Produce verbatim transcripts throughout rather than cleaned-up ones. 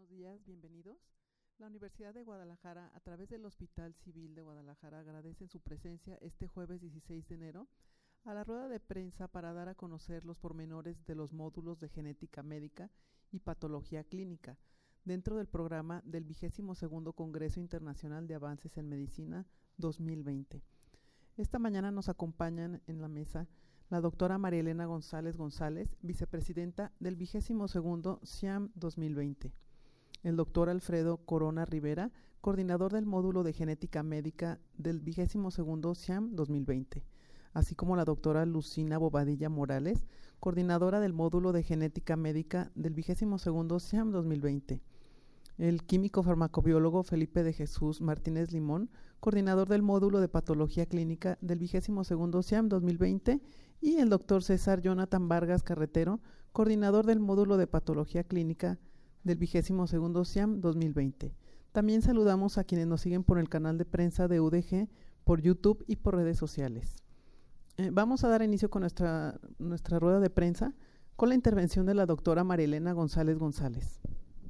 buenos días, bienvenidos. La Universidad de Guadalajara, a través del Hospital Civil de Guadalajara, agradece su presencia este jueves dieciséis de enero a la rueda de prensa para dar a conocer los pormenores de los módulos de genética médica y patología clínica dentro del programa del vigésimo segundo Congreso Internacional de Avances en Medicina dos mil veinte. Esta mañana nos acompañan en la mesa la doctora María Elena González González, vicepresidenta del vigésimo segundo SIAM dos mil veinte. El doctor Alfredo Corona Rivera, coordinador del módulo de genética médica del vigésimo segundo SIAM dos mil veinte, así como la doctora Lucina Bobadilla Morales, coordinadora del módulo de genética médica del vigésimo segundo SIAM dos mil veinte. El químico farmacobiólogo Felipe de Jesús Martínez Limón, coordinador del módulo de patología clínica del vigésimo segundo SIAM dos mil veinte, y el doctor César Jonathan Vargas Carretero, coordinador del módulo de patología clínica del vigésimo segundo SIAM dos mil veinte. También saludamos a quienes nos siguen por el canal de prensa de U D G, por YouTube y por redes sociales. Eh, vamos a dar inicio con nuestra, nuestra rueda de prensa con la intervención de la doctora María Elena González González.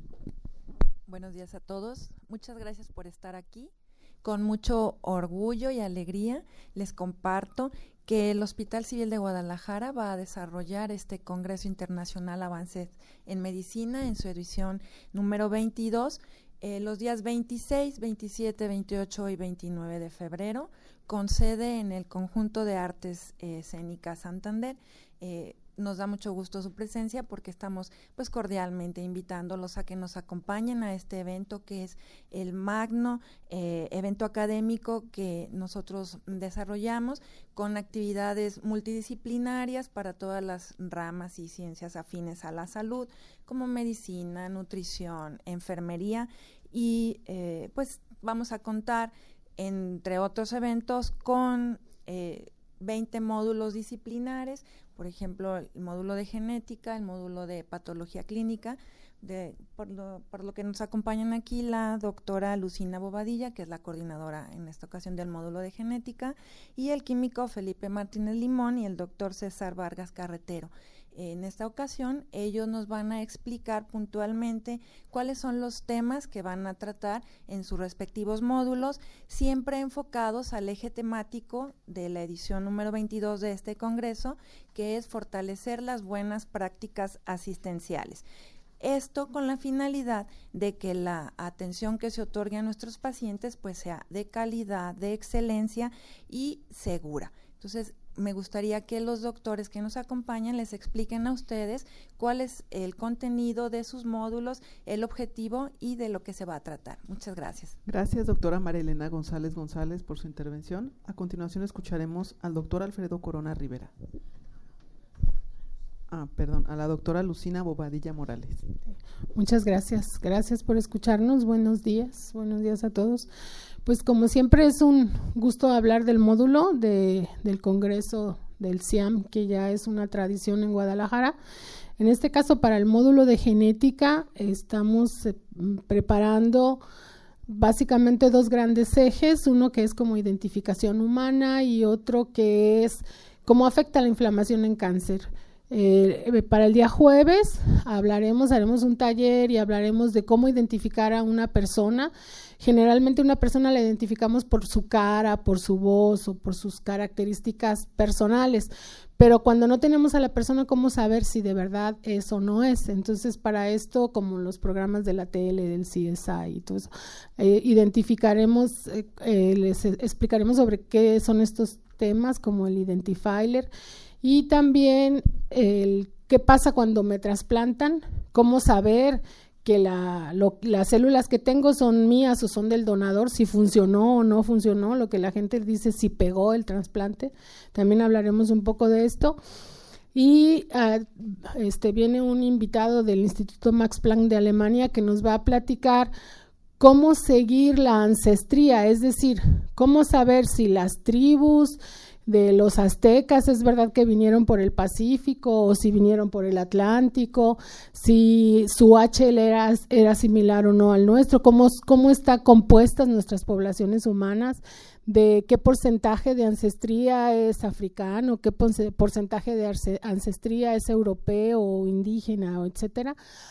Buenos días a todos. Muchas gracias por estar aquí. Con mucho orgullo y alegría les comparto que el Hospital Civil de Guadalajara va a desarrollar este Congreso Internacional Avances en Medicina en su edición número veintidós, eh, los días veintiséis, veintisiete, veintiocho y veintinueve de febrero, con sede en el Conjunto de Artes eh, Escénicas Santander. Eh, Nos da mucho gusto su presencia porque estamos pues cordialmente invitándolos a que nos acompañen a este evento que es el magno eh, evento académico que nosotros desarrollamos con actividades multidisciplinarias para todas las ramas y ciencias afines a la salud, como medicina, nutrición, enfermería, y eh, pues vamos a contar, entre otros eventos, con eh, veinte módulos disciplinares, por ejemplo, el módulo de genética, el módulo de patología clínica, de, por, lo, por lo que nos acompañan aquí la doctora Lucina Bobadilla, que es la coordinadora en esta ocasión del módulo de genética, y el químico Felipe Martínez Limón y el doctor César Vargas Carretero. En esta ocasión, ellos nos van a explicar puntualmente cuáles son los temas que van a tratar en sus respectivos módulos, siempre enfocados al eje temático de la edición número veintidós de este congreso, que es fortalecer las buenas prácticas asistenciales. Esto con la finalidad de que la atención que se otorgue a nuestros pacientes pues sea de calidad, de excelencia y segura. Entonces, me gustaría que los doctores que nos acompañan les expliquen a ustedes cuál es el contenido de sus módulos, el objetivo y de lo que se va a tratar. Muchas gracias. Gracias, doctora María Elena González González, por su intervención. A continuación escucharemos al doctor Alfredo Corona Rivera. Ah, perdón, a la doctora Lucina Bobadilla Morales. Muchas gracias, gracias por escucharnos. Buenos días, buenos días a todos. Pues como siempre es un gusto hablar del módulo de, del Congreso del SIAM, que ya es una tradición en Guadalajara. En este caso, para el módulo de genética, estamos eh, preparando básicamente dos grandes ejes, uno que es como identificación humana y otro que es cómo afecta la inflamación en cáncer. Eh, para el día jueves hablaremos, haremos un taller y hablaremos de cómo identificar a una persona. Generalmente una persona la identificamos por su cara, por su voz o por sus características personales, pero cuando no tenemos a la persona, ¿cómo saber si de verdad es o no es? Entonces, para esto, como los programas de la tele, del C S I y todo eso, eh, identificaremos, eh, eh, les explicaremos sobre qué son estos temas como el Identifier. Y también el qué pasa cuando me trasplantan, cómo saber que la, lo, las células que tengo son mías o son del donador, si funcionó o no funcionó, lo que la gente dice si pegó el trasplante. También hablaremos un poco de esto. Y uh, este viene un invitado del Instituto Max Planck de Alemania que nos va a platicar cómo seguir la ancestría, es decir, cómo saber si las tribus de los aztecas es verdad que vinieron por el Pacífico o si vinieron por el Atlántico, si su H L era, era similar o no al nuestro, cómo, cómo están compuestas nuestras poblaciones humanas, de qué porcentaje de ancestría es africano, qué porcentaje de ancestría es europeo o indígena, etcétera.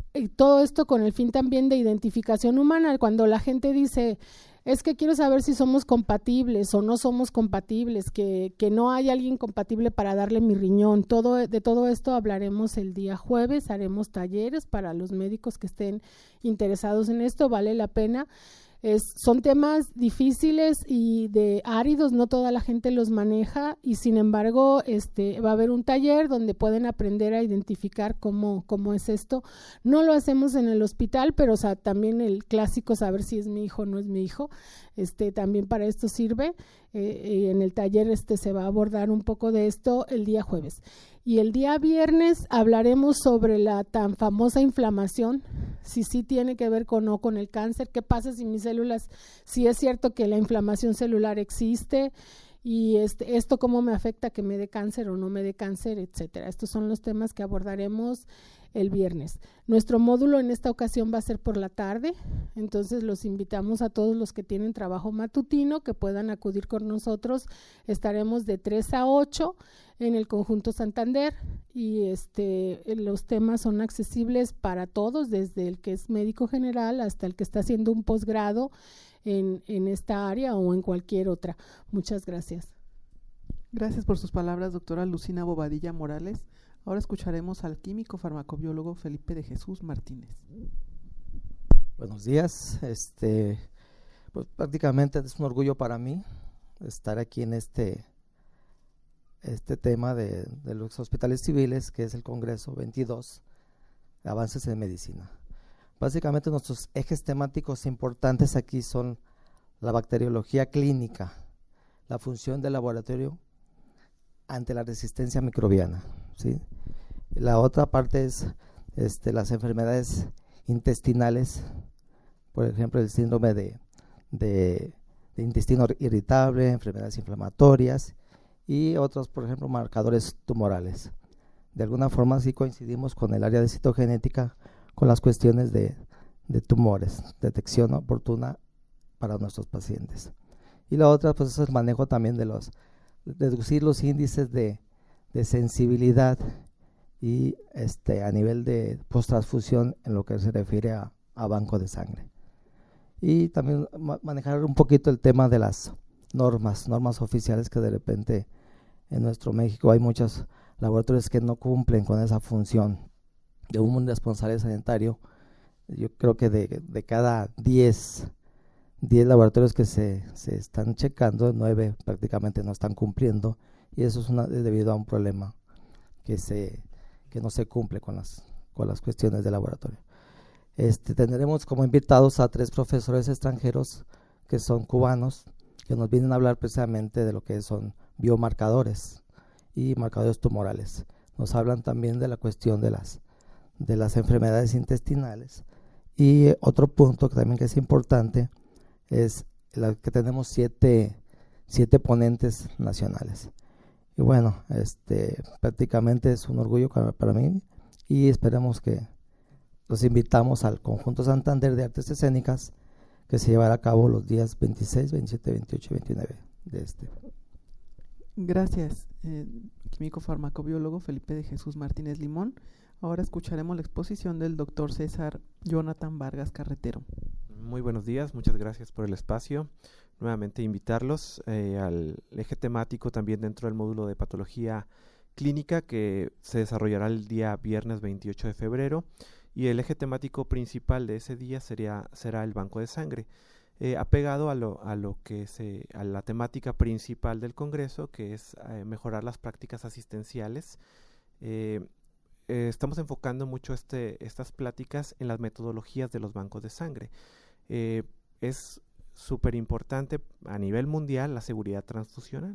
y todo esto con el fin también de identificación humana. Cuando la gente dice, es que quiero saber si somos compatibles o no somos compatibles, que, que no hay alguien compatible para darle mi riñón, todo, de todo esto hablaremos el día jueves, haremos talleres para los médicos que estén interesados en esto, vale la pena. Es, son temas difíciles y de áridos, no toda la gente los maneja y sin embargo este, va a haber un taller donde pueden aprender a identificar cómo, cómo es esto. No lo hacemos en el hospital, pero o sea, también el clásico saber si es mi hijo o no es mi hijo, este, también para esto sirve. Eh, y en el taller este, se va a abordar un poco de esto el día jueves. Y el día viernes hablaremos sobre la tan famosa inflamación, si sí tiene que ver con no con el cáncer, qué pasa si mis células, si es cierto que la inflamación celular existe y este, esto cómo me afecta que me dé cáncer o no me dé cáncer, etcétera. Estos son los temas que abordaremos el viernes. Nuestro módulo en esta ocasión va a ser por la tarde, entonces los invitamos a todos los que tienen trabajo matutino que puedan acudir con nosotros. Estaremos de tres a ocho en el Conjunto Santander y este los temas son accesibles para todos, desde el que es médico general hasta el que está haciendo un posgrado en, en esta área o en cualquier otra. Muchas gracias. Gracias por sus palabras, doctora Lucina Bobadilla Morales. Ahora escucharemos al químico farmacobiólogo Felipe de Jesús Martínez. Buenos días. Este, pues prácticamente es un orgullo para mí estar aquí en este, este tema de, de los hospitales civiles, que es el Congreso veintidós, Avances en Medicina. Básicamente nuestros ejes temáticos importantes aquí son la bacteriología clínica, la función del laboratorio ante la resistencia microbiana, ¿sí? La otra parte es este, las enfermedades intestinales, por ejemplo el síndrome de, de, de intestino irritable, enfermedades inflamatorias y otros, por ejemplo, marcadores tumorales. De alguna forma sí coincidimos con el área de citogenética, con las cuestiones de, de tumores, detección oportuna para nuestros pacientes. Y la otra pues es el manejo también de los reducir los índices de, de sensibilidad y este a nivel de post-transfusión en lo que se refiere a, a banco de sangre. Y también ma manejar un poquito el tema de las normas, normas oficiales, que de repente en nuestro México hay muchos laboratorios que no cumplen con esa función de un responsable sanitario. Yo creo que de, de cada diez laboratorios que se, se están checando, nueve prácticamente no están cumpliendo, y eso es, una, es debido a un problema que, se, que no se cumple con las, con las cuestiones de laboratorio. Este, tendremos como invitados a tres profesores extranjeros que son cubanos, que nos vienen a hablar precisamente de lo que son biomarcadores y marcadores tumorales. Nos hablan también de la cuestión de las, de las enfermedades intestinales. Y otro punto que también que es importante es la que tenemos siete, siete ponentes nacionales. Y bueno, este, prácticamente es un orgullo para mí y esperemos que los invitamos al Conjunto Santander de Artes Escénicas, que se llevará a cabo los días veintiséis, veintisiete, veintiocho y veintinueve de este. Gracias, eh, químico farmacobiólogo Felipe de Jesús Martínez Limón. Ahora escucharemos la exposición del doctor César Jonathan Vargas Carretero. Muy buenos días, muchas gracias por el espacio. Nuevamente invitarlos eh, al eje temático también dentro del módulo de patología clínica, que se desarrollará el día viernes veintiocho de febrero, y el eje temático principal de ese día sería, será el banco de sangre, eh, apegado a lo, a lo que se, a la temática principal del Congreso, que es eh, mejorar las prácticas asistenciales. Eh, eh, estamos enfocando mucho este, estas pláticas en las metodologías de los bancos de sangre. Eh, es súper importante a nivel mundial la seguridad transfusional.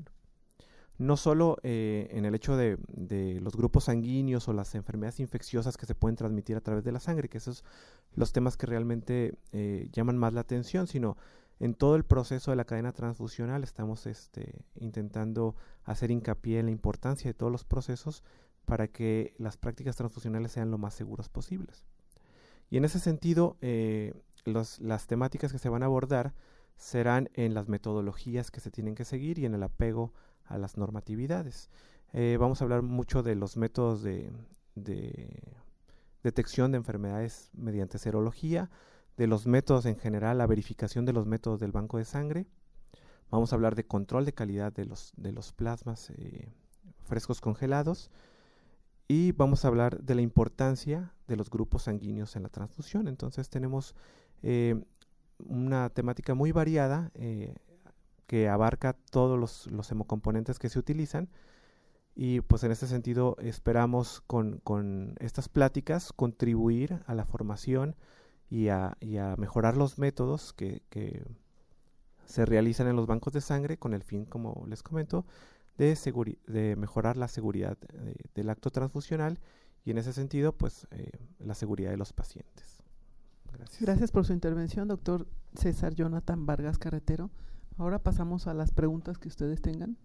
No solo eh, en el hecho de, de los grupos sanguíneos o las enfermedades infecciosas que se pueden transmitir a través de la sangre, que esos son los temas que realmente eh, llaman más la atención, sino en todo el proceso de la cadena transfusional estamos este, intentando hacer hincapié en la importancia de todos los procesos para que las prácticas transfusionales sean lo más seguras posibles. Y en ese sentido, eh, los, las temáticas que se van a abordar serán en las metodologías que se tienen que seguir y en el apego a las normatividades. Eh, vamos a hablar mucho de los métodos de, de detección de enfermedades mediante serología, de los métodos en general, la verificación de los métodos del banco de sangre. Vamos a hablar de control de calidad de los, de los plasmas eh, frescos congelados, y vamos a hablar de la importancia de los grupos sanguíneos en la transfusión. Entonces tenemos eh, una temática muy variada eh, que abarca todos los, los hemocomponentes que se utilizan, y pues en este sentido esperamos con, con estas pláticas contribuir a la formación y a, y a mejorar los métodos que, que se realizan en los bancos de sangre, con el fin, como les comento, de, de mejorar la seguridad de, del acto transfusional, y en ese sentido pues eh, la seguridad de los pacientes. Gracias. Gracias por su intervención, doctor César Jonathan Vargas Carretero. Ahora pasamos a las preguntas que ustedes tengan.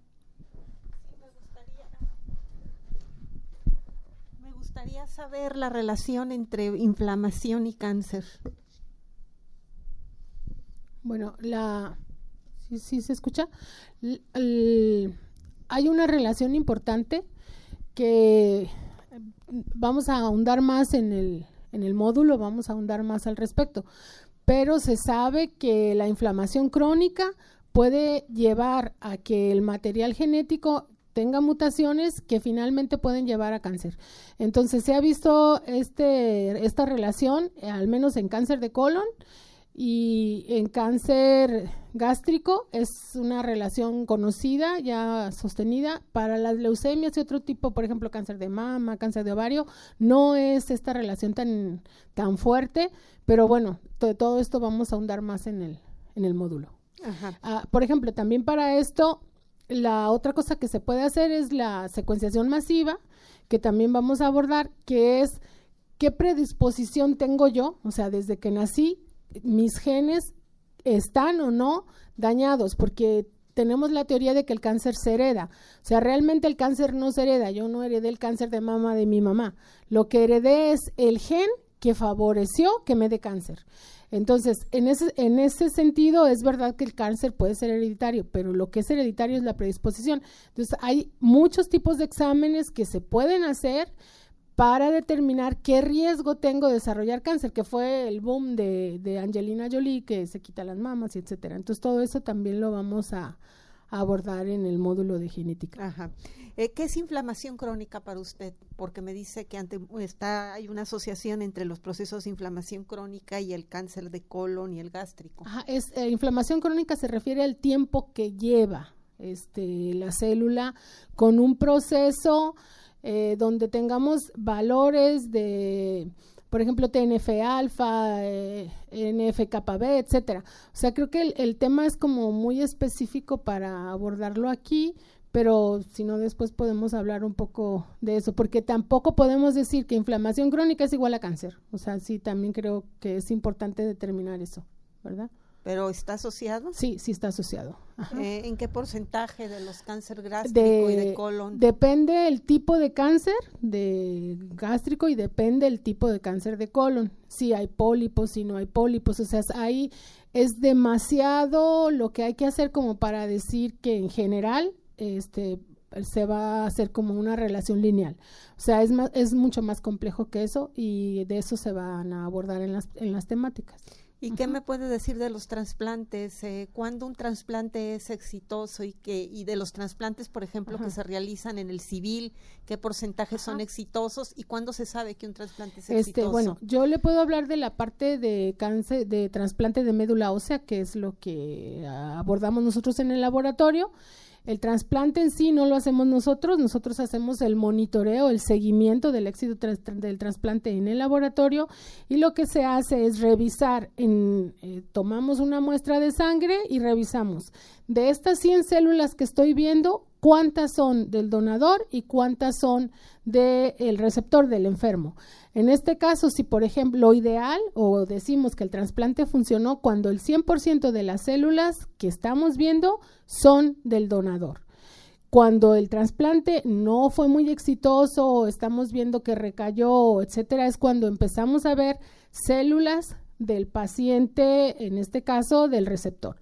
Me gustaría saber la relación entre inflamación y cáncer. Bueno, la ¿sí, sí se escucha? L el, hay una relación importante que vamos a ahondar más en el, en el módulo, vamos a ahondar más al respecto, pero se sabe que la inflamación crónica puede llevar a que el material genético tenga mutaciones que finalmente pueden llevar a cáncer. Entonces se ha visto este, esta relación, al menos en cáncer de colon, y en cáncer gástrico es una relación conocida, ya sostenida. Para las leucemias y otro tipo, por ejemplo, cáncer de mama, cáncer de ovario, no es esta relación tan, tan fuerte, pero bueno, de todo esto vamos a ahondar más en el, en el módulo. Ajá. Ah, por ejemplo, también para esto, la otra cosa que se puede hacer es la secuenciación masiva, que también vamos a abordar, que es qué predisposición tengo yo, o sea, desde que nací, mis genes están o no dañados, porque tenemos la teoría de que el cáncer se hereda. O sea, realmente el cáncer no se hereda. Yo no heredé el cáncer de mama de mi mamá. Lo que heredé es el gen que favoreció que me dé cáncer. Entonces, en ese, en ese sentido, es verdad que el cáncer puede ser hereditario, pero lo que es hereditario es la predisposición. Entonces, hay muchos tipos de exámenes que se pueden hacer para determinar qué riesgo tengo de desarrollar cáncer, que fue el boom de, de Angelina Jolie, que se quita las mamas, y etcétera. Entonces, todo eso también lo vamos a, a abordar en el módulo de genética. Ajá. Eh, ¿Qué es inflamación crónica para usted? Porque me dice que ante, está, hay una asociación entre los procesos de inflamación crónica y el cáncer de colon y el gástrico. Ajá, es, eh, inflamación crónica se refiere al tiempo que lleva este, la célula con un proceso Eh, donde tengamos valores de, por ejemplo, T N F alfa, eh, N F kappa B, etcétera. O sea, creo que el, el tema es como muy específico para abordarlo aquí, pero si no, después podemos hablar un poco de eso, porque tampoco podemos decir que inflamación crónica es igual a cáncer. O sea, sí, también creo que es importante determinar eso, ¿verdad? ¿Pero está asociado? Sí, sí está asociado. Eh, ¿En qué porcentaje de los cáncer gástrico de, y de colon? Depende el tipo de cáncer de gástrico y depende el tipo de cáncer de colon. Si hay pólipos, si no hay pólipos, o sea, ahí es demasiado lo que hay que hacer como para decir que en general este se va a hacer como una relación lineal. O sea, es más, es mucho más complejo que eso, y de eso se van a abordar en las, en las temáticas. ¿Y qué me puede decir de los trasplantes? Eh, ¿Cuándo un trasplante es exitoso y que y de los trasplantes, por ejemplo, Ajá. que se realizan en el civil, qué porcentajes Ajá. son exitosos y cuándo se sabe que un trasplante es este, exitoso? Bueno, yo le puedo hablar de la parte de cáncer, de trasplante de médula ósea, que es lo que abordamos nosotros en el laboratorio. El trasplante en sí no lo hacemos nosotros, nosotros hacemos el monitoreo, el seguimiento del éxito tras, del trasplante en el laboratorio, y lo que se hace es revisar, en, eh, tomamos una muestra de sangre y revisamos de estas cien células que estoy viendo, cuántas son del donador y cuántas son del receptor del enfermo. En este caso, si por ejemplo lo ideal, o decimos que el trasplante funcionó cuando el cien por ciento de las células que estamos viendo son del donador. Cuando el trasplante no fue muy exitoso, o estamos viendo que recayó, etcétera, es cuando empezamos a ver células del paciente, en este caso del receptor.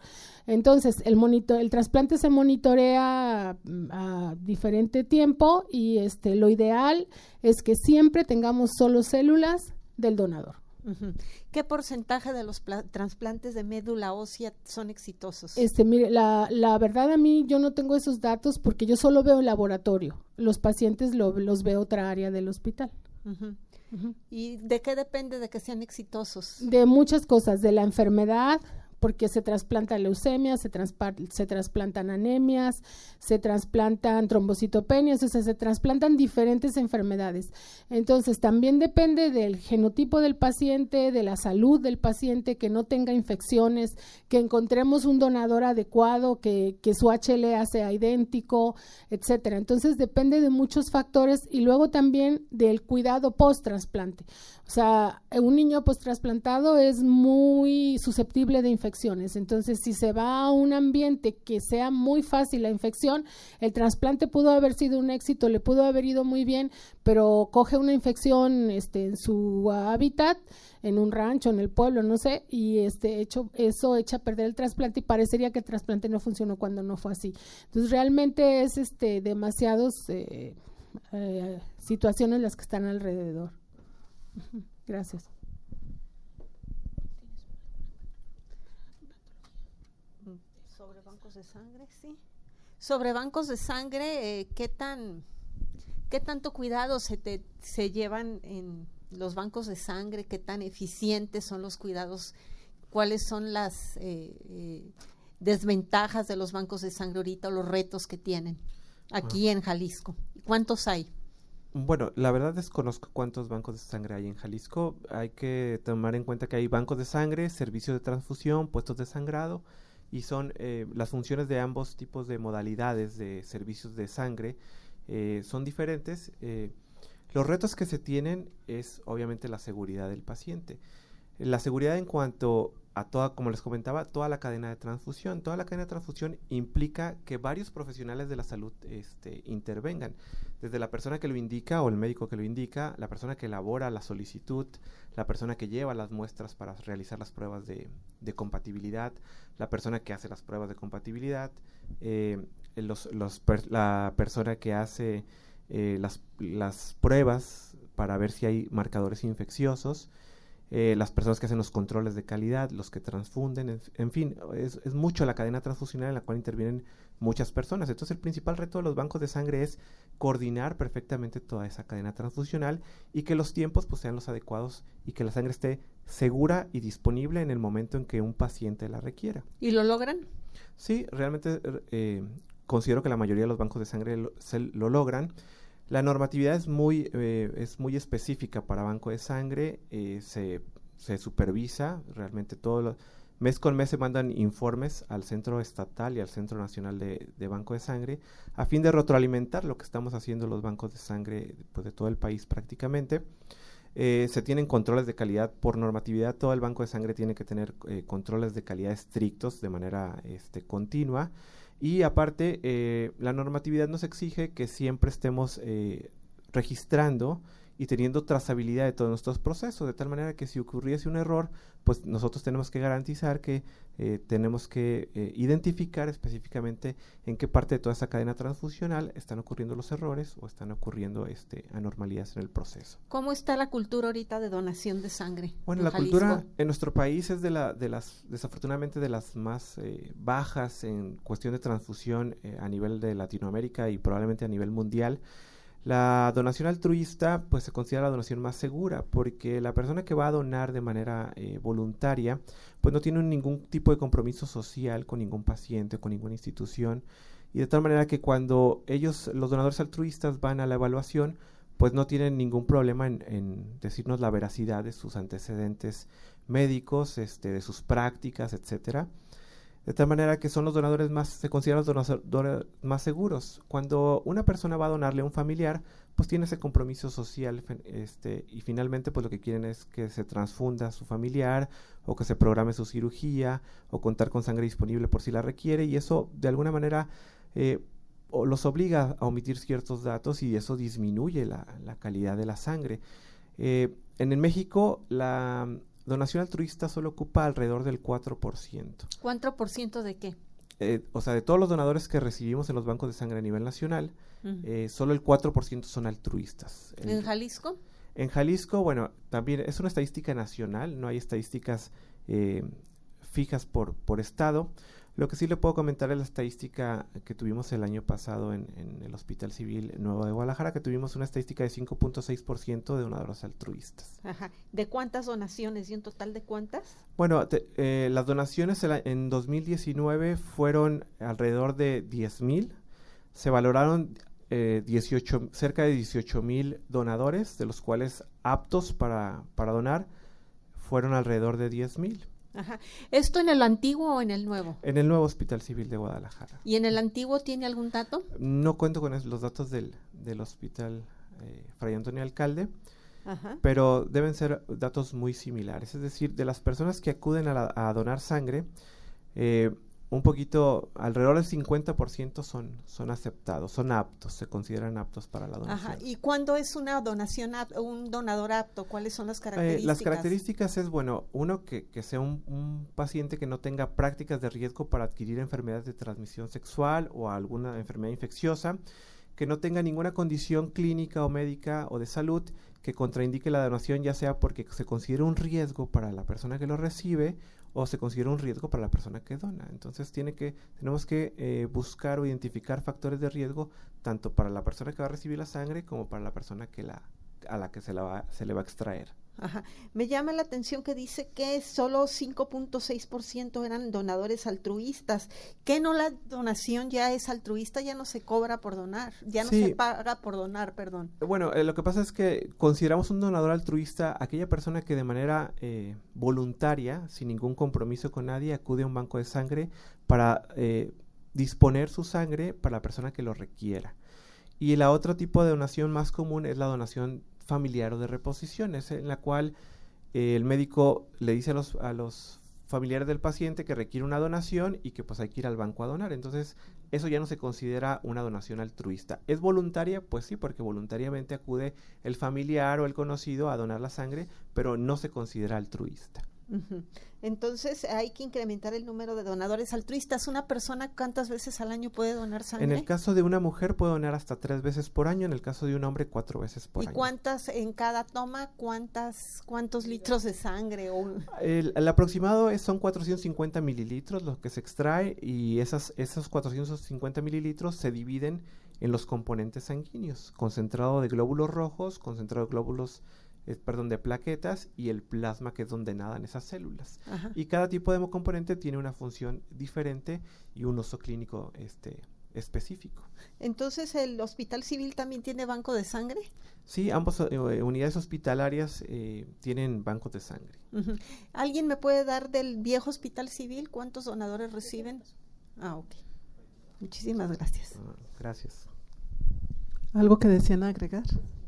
Entonces, el monitor, el trasplante se monitorea a, a diferente tiempo y este, lo ideal es que siempre tengamos solo células del donador. Uh-huh. ¿Qué porcentaje de los trasplantes de médula ósea son exitosos? Este, mire, la, la verdad a mí yo no tengo esos datos porque yo solo veo el laboratorio. Los pacientes lo, los veo otra área del hospital. Uh-huh. Uh-huh. ¿Y de qué depende de que sean exitosos? De muchas cosas, de la enfermedad, porque se trasplanta leucemia, se, se trasplantan anemias, se trasplantan trombocitopenias, o sea, se trasplantan diferentes enfermedades. Entonces, también depende del genotipo del paciente, de la salud del paciente, que no tenga infecciones, que encontremos un donador adecuado, que, que su H L A sea idéntico, etcétera. Entonces, depende de muchos factores y luego también del cuidado post-trasplante. O sea, un niño post-trasplantado es muy susceptible de infecciones. Entonces, si se va a un ambiente que sea muy fácil la infección, el trasplante pudo haber sido un éxito, le pudo haber ido muy bien, pero coge una infección este, en su hábitat, en un rancho, en el pueblo, no sé, y este hecho, eso echa a perder el trasplante y parecería que el trasplante no funcionó cuando no fue así. Entonces, realmente es este demasiados eh, eh, situaciones las que están alrededor. Gracias. Sobre bancos de sangre, sí. Sobre bancos de sangre, eh, ¿qué tan, qué tanto cuidado se te, se llevan en los bancos de sangre? ¿Qué tan eficientes son los cuidados? ¿Cuáles son las eh, eh, desventajas de los bancos de sangre ahorita o los retos que tienen aquí ah. en Jalisco? ¿Cuántos hay? Bueno, la verdad desconozco cuántos bancos de sangre hay en Jalisco. Hay que tomar en cuenta que hay bancos de sangre, servicios de transfusión, puestos de sangrado, y son eh, las funciones de ambos tipos de modalidades de servicios de sangre eh, son diferentes. Eh, los retos que se tienen es obviamente la seguridad del paciente. La seguridad en cuanto a toda, como les comentaba, toda la cadena de transfusión. Toda la cadena de transfusión implica que varios profesionales de la salud este, intervengan. Desde la persona que lo indica o el médico que lo indica, la persona que elabora la solicitud, la persona que lleva las muestras para realizar las pruebas de, de compatibilidad, la persona que hace las pruebas de compatibilidad, eh, los, los per, la persona que hace eh, las, las pruebas para ver si hay marcadores infecciosos, Eh, las personas que hacen los controles de calidad, los que transfunden, en, en fin, es, es mucho la cadena transfusional en la cual intervienen muchas personas. Entonces el principal reto de los bancos de sangre es coordinar perfectamente toda esa cadena transfusional y que los tiempos pues sean los adecuados y que la sangre esté segura y disponible en el momento en que un paciente la requiera. ¿Y lo logran? Sí, realmente eh, considero que la mayoría de los bancos de sangre lo, se, lo logran. La normatividad es muy, eh, es muy específica para banco de sangre, eh, se, se supervisa realmente todo, lo, mes con mes se mandan informes al Centro Estatal y al Centro Nacional de, de Banco de Sangre a fin de retroalimentar lo que estamos haciendo los bancos de sangre pues, de todo el país prácticamente. Eh, se tienen controles de calidad por normatividad, todo el banco de sangre tiene que tener eh, controles de calidad estrictos de manera este, continua. Y aparte, eh, la normatividad nos exige que siempre estemos eh, registrando y teniendo trazabilidad de todos nuestros procesos, de tal manera que si ocurriese un error, pues nosotros tenemos que garantizar que eh, tenemos que eh, identificar específicamente en qué parte de toda esa cadena transfusional están ocurriendo los errores o están ocurriendo este, anormalidades en el proceso. ¿Cómo está la cultura ahorita de donación de sangre? Bueno, la Jalisco? cultura en nuestro país es de, la, de las, desafortunadamente, de las más eh, bajas en cuestión de transfusión eh, a nivel de Latinoamérica y probablemente a nivel mundial. La donación altruista pues se considera la donación más segura porque la persona que va a donar de manera eh, voluntaria pues no tiene ningún tipo de compromiso social con ningún paciente, con ninguna institución, y de tal manera que cuando ellos, los donadores altruistas, van a la evaluación pues no tienen ningún problema en, en decirnos la veracidad de sus antecedentes médicos, este, de sus prácticas, etcétera. De tal manera que son los donadores más, se consideran los donadores más seguros. Cuando una persona va a donarle a un familiar, pues tiene ese compromiso social este, y finalmente pues lo que quieren es que se transfunda a su familiar o que se programe su cirugía o contar con sangre disponible por si la requiere, y eso de alguna manera eh, los obliga a omitir ciertos datos y eso disminuye la, la calidad de la sangre. Eh, en el México la donación altruista solo ocupa alrededor del cuatro por ciento. ¿cuatro por ciento de qué? Eh, o sea, de todos los donadores que recibimos en los bancos de sangre a nivel nacional, Uh-huh. eh, solo el cuatro por ciento son altruistas. ¿En El- Jalisco? En Jalisco, bueno, también es una estadística nacional, no hay estadísticas eh, fijas por, por estado. Lo que sí le puedo comentar es la estadística que tuvimos el año pasado en, en el Hospital Civil Nuevo de Guadalajara, que tuvimos una estadística de cinco punto seis por ciento de donadores altruistas. Ajá. ¿De cuántas donaciones y un total de cuántas? Bueno, te- eh, las donaciones en, la- en dos mil diecinueve fueron alrededor de diez mil. Se valoraron eh, dieciocho, cerca de dieciocho mil donadores, de los cuales aptos para, para donar fueron alrededor de diez mil. Ajá. ¿Esto en el antiguo o en el nuevo? En el nuevo Hospital Civil de Guadalajara. ¿Y en el antiguo tiene algún dato? No cuento con es- los datos del, del Hospital eh, Fray Antonio Alcalde, Ajá. pero deben ser datos muy similares. Es decir, de las personas que acuden a, la- a donar sangre, eh, un poquito, alrededor del cincuenta por ciento son, son aceptados, son aptos, se consideran aptos para la donación. Ajá. ¿Y cuándo es una donación, ap- un donador apto? ¿Cuáles son las características? Eh, las características es, bueno, uno, que, que sea un, un paciente que no tenga prácticas de riesgo para adquirir enfermedades de transmisión sexual o alguna enfermedad infecciosa, que no tenga ninguna condición clínica o médica o de salud que contraindique la donación, ya sea porque se considera un riesgo para la persona que lo recibe o se considera un riesgo para la persona que dona. Entonces tiene que, tenemos que eh, buscar o identificar factores de riesgo tanto para la persona que va a recibir la sangre como para la persona que la, a la que se, la va, se le va a extraer. Ajá. Me llama la atención que dice que solo cinco punto seis por ciento eran donadores altruistas. ¿Que no la donación ya es altruista? Ya no se cobra por donar, ya no Sí. se paga por donar, perdón. Bueno, eh, lo que pasa es que consideramos un donador altruista aquella persona que de manera eh, voluntaria, sin ningún compromiso con nadie, acude a un banco de sangre para eh, disponer su sangre para la persona que lo requiera. Y el otro tipo de donación más común es la donación familiar o de reposición, es en la cual eh, el médico le dice a los, a los familiares del paciente que requiere una donación y que pues hay que ir al banco a donar. Entonces eso ya no se considera una donación altruista. ¿Es voluntaria? Pues sí, porque voluntariamente acude el familiar o el conocido a donar la sangre, pero no se considera altruista. Ujú. Entonces hay que incrementar el número de donadores altruistas. ¿Una persona cuántas veces al año puede donar sangre? En el caso de una mujer puede donar hasta tres veces por año, en el caso de un hombre cuatro veces por ¿Y año. cuántas en cada toma? ¿Cuántas, cuántos litros de sangre? O... El, el aproximado es, son cuatrocientos cincuenta mililitros lo que se extrae y esas, esos cuatrocientos cincuenta mililitros se dividen en los componentes sanguíneos, concentrado de glóbulos rojos, concentrado de glóbulos eh, perdón, de plaquetas y el plasma, que es donde nadan esas células. Ajá. Y cada tipo de componente tiene una función diferente y un uso clínico este, específico. Entonces, ¿el Hospital Civil también tiene banco de sangre? Sí, ambas eh, unidades hospitalarias eh, tienen bancos de sangre. Uh-huh. ¿Alguien me puede dar del viejo Hospital Civil cuántos donadores reciben? Ah, ok. Muchísimas gracias. Ah, gracias. ¿Algo que desean agregar?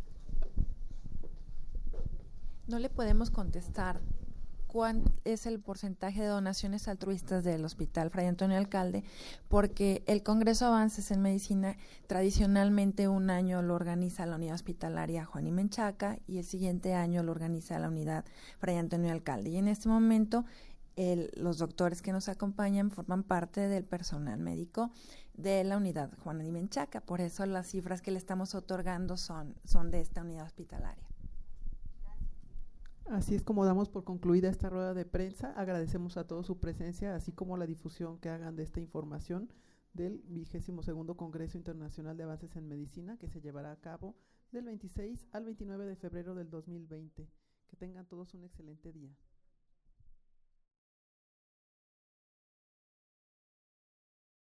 No le podemos contestar cuál es el porcentaje de donaciones altruistas del Hospital Fray Antonio Alcalde, porque el Congreso Avances en Medicina tradicionalmente un año lo organiza la unidad hospitalaria Juan y Menchaca y el siguiente año lo organiza la unidad Fray Antonio Alcalde. Y en este momento el, los doctores que nos acompañan forman parte del personal médico de la unidad Juan y Menchaca, por eso las cifras que le estamos otorgando son, son de esta unidad hospitalaria. Así es como damos por concluida esta rueda de prensa. Agradecemos a todos su presencia, así como la difusión que hagan de esta información del vigésimo segundo Congreso Internacional de Avances en Medicina, que se llevará a cabo del veintiséis al veintinueve de febrero del dos mil veinte. Que tengan todos un excelente día.